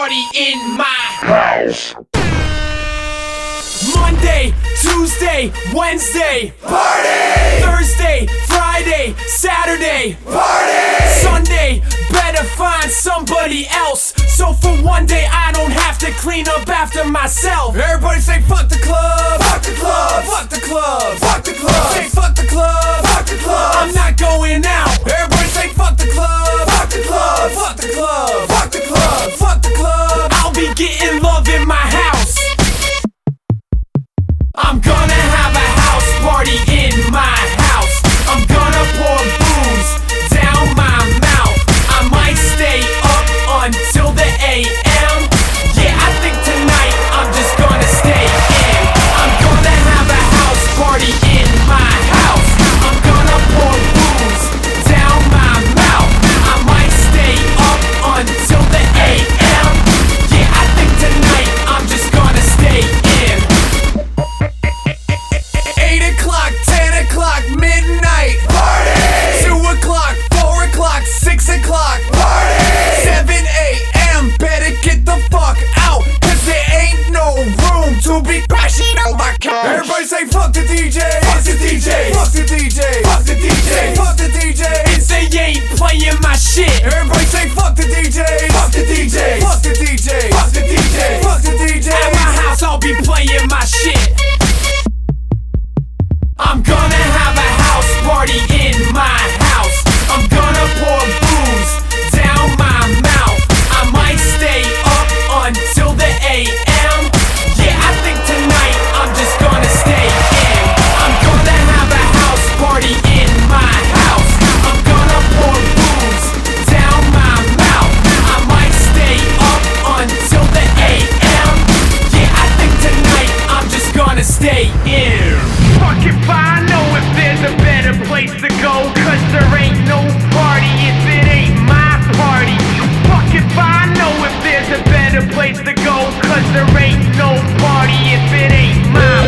party in my house. Monday, Tuesday, Wednesday, party! Thursday, Friday, Saturday, party! Sunday, better find somebody else, so for one day I don't have to clean up after myself. Everybody say fuck the club, fuck the club, fuck the club, fuck the club. Say fuck the club, fuck the club. I'm not going out. Everybody say fuck the club, fuck the club, fuck the club, fuck the club, fuck the club. I'll be getting love in my house. I'm gonna have a house party in my house. I'm gonna pour booze down my mouth. I might stay up until the AM. Yeah, I think tonight I'm just gonna stay in. I'm gonna have a house party in my house. I'm gonna pour booze down my mouth. I might stay up until the AM. Yeah, I think tonight I'm just gonna stay in. 8 o'clock, 10 o'clock, midnight, party! 2 o'clock, 4 o'clock, 6 o'clock, party! 7 a.m., better get the fuck out, cause there ain't no room to be crashing on my couch. Everybody say fuck the DJ, fuck the DJ, fuck the DJ, fuck the DJ, fuck the DJ. If they ain't playing my shit, everybody say fuck the DJ, fuck the DJ, fuck the DJ, fuck the DJ, fuck the DJ. At my house I'll be playing my shit. I'm gonna have a house party in my house. I'm gonna pour booze down my mouth. I might stay up until the AM. Yeah, I think tonight I'm just gonna stay in. I'm gonna have a house party in my house. I'm gonna pour booze down my mouth. I might stay up until the AM. Yeah, I think tonight I'm just gonna stay in. Fuck if I know if there's a better place to go, cause there ain't no party if it ain't my party. Fuck if I know if there's a better place to go, cause there ain't no party if it ain't my